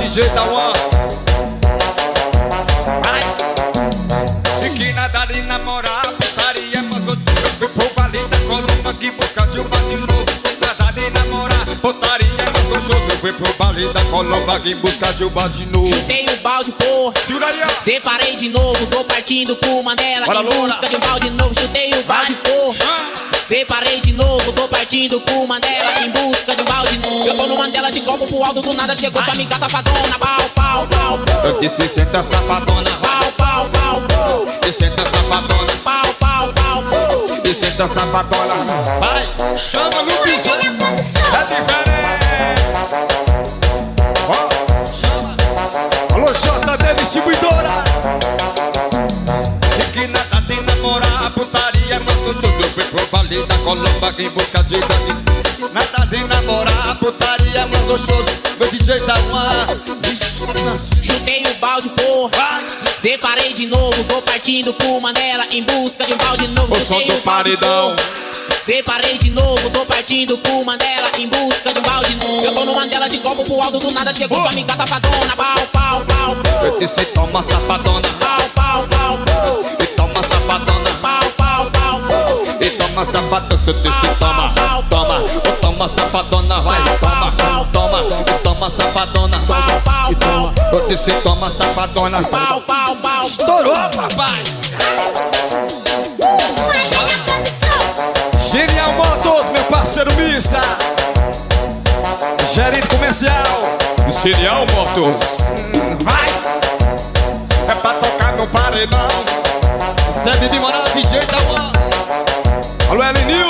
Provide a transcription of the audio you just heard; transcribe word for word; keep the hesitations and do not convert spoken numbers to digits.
D J Tauan. E que nada de namorar, putaria, mas gostoso. Fui pro baile da Colomba aqui buscar de uma de novo. Nada de namorar, putaria, mas gostoso. Eu fui pro baile da Colomba aqui buscar de uma de novo. Chutei o balde, porra, separei de novo, tô partindo pro Mandela em busca de um balde novo. Chutei o balde, porra, separei de novo, tô partindo pro Mandela em busca de um balde novo. Eu tô no Mandela de copo pro alto, do nada chegou sua amiga safadona. Pau, pau, pau, pau. Eu disse senta safadona. Pau, pau, pau, pau. E senta safadona. Pau, pau, pau, pau. E senta safadona. Vai, chama no piso. É diferente. Ó, chama. Alô, J D Distribuidora. E que nada de namorar, putaria, mas gostoso. Eu fui pro baile da Colomba em busca de daqui. Nada de namorar, putaria, mas gostoso. Meu D J Tauan. Chutei o balde, porra, separei de novo, tô partindo pro Mandela em busca de um balde novo. O som do paredão. Separei de novo, tô partindo pro Mandela em busca de um balde novo. Eu tô no Mandela de copo pro alto, do nada chegou sua amiga safadona. Pau, pau, pau, pau. Eu disse toma safadona. Pau, pau, pau, pau. E toma safadona. Pau, pau, pau, pau. E toma safadona. Eu disse toma, toma. Ou toma safadona, vai. Toma, toma. E toma safadona. Pau, pau, pau. Eu disse toma safadona. Pau, pau, pau. Estourou, papai. Genial Motos, meu parceiro Missa. Gerente comercial Genial Motos. Vai. É pra tocar no paredão. Sede de moral, D J Tauan. Alô, Elenil.